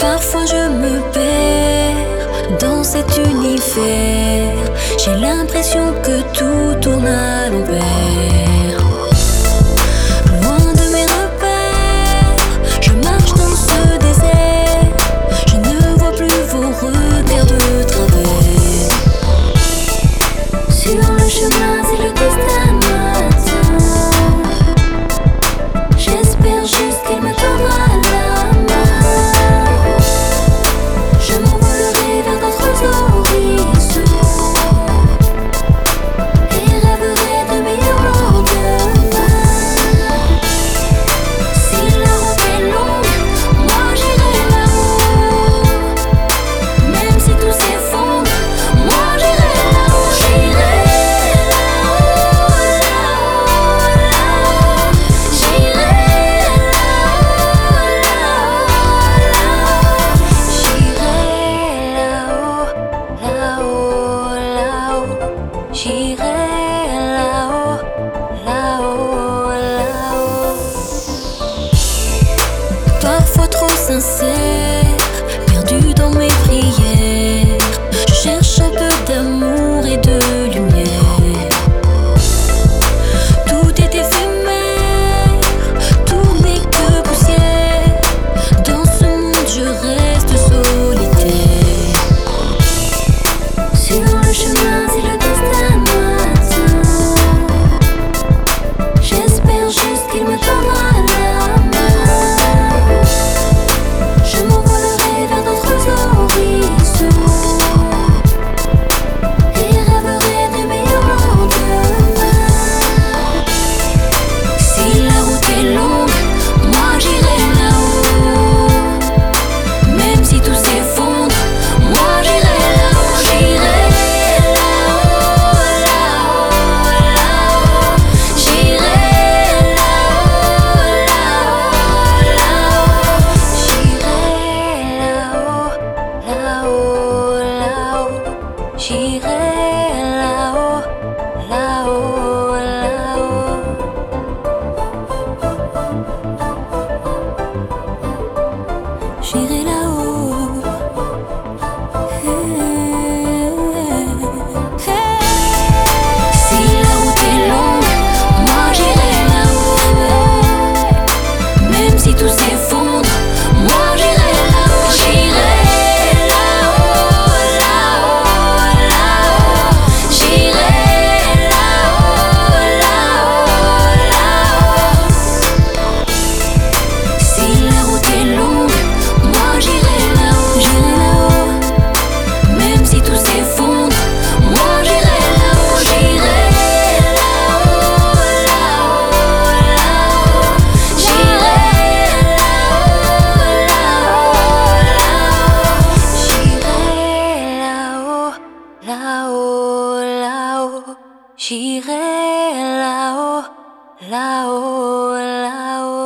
Parfois je me perds dans cet univers. J'ai l'impression que tout tourne à l'envers. Loin de mes repères, je marche dans ce désert. Je ne vois plus vos regards de travers. Sur le chemin, si le destin m'attend, j'espère juste qu'il me tendra la main. Je m'envolerai vers d'autres horizons et rêverai de meilleurs lendemains. Si la route est longue, moi j'irai là-haut. Même si tout s'effondre, moi j'irai là-haut. J'irai là-haut, là-haut, là-haut. J'irai là-haut, là-haut, là-haut. Parfois trop sincère, perdu dans mes prières. Je cherche un peu d'amour et de lumière. Tout est éphémère, tout n'est que poussière. Dans ce monde je reste solitaire. Sur le chemin, si le destin m'attend, j'espère juste qu'il me tendra la main. Je m'envolerai vers d'autres horizons et rêverai de meilleurs lendemains. Si la route est longue, moi j'irai là-haut. Même si tout s'effondre, moi j'irai là-haut. J'irai là-haut, là-haut, là-haut. J'irai là-haut, là-haut, là-haut. J'irai là-haut, là-haut, là-haut. J'irai là-haut, là-haut, là-haut. J'irai là-haut. Si la route est longue, moi j'irai là-haut. Même si tout s'effondre, moi j'irai là-haut. J'irai là-haut, là-haut, là-haut. J'irai là-haut, là-haut, là-haut. Si la route est longue, moi j'irai là-haut. J'irai là-haut. Même si tout s'effondre, moi j'irai là-haut. J'irai là-haut, là-haut, là-haut. J'irai là-haut, là-haut, là-haut. J'irai là-haut, là-haut, là-haut. J'irai là-haut, là-haut, là-haut.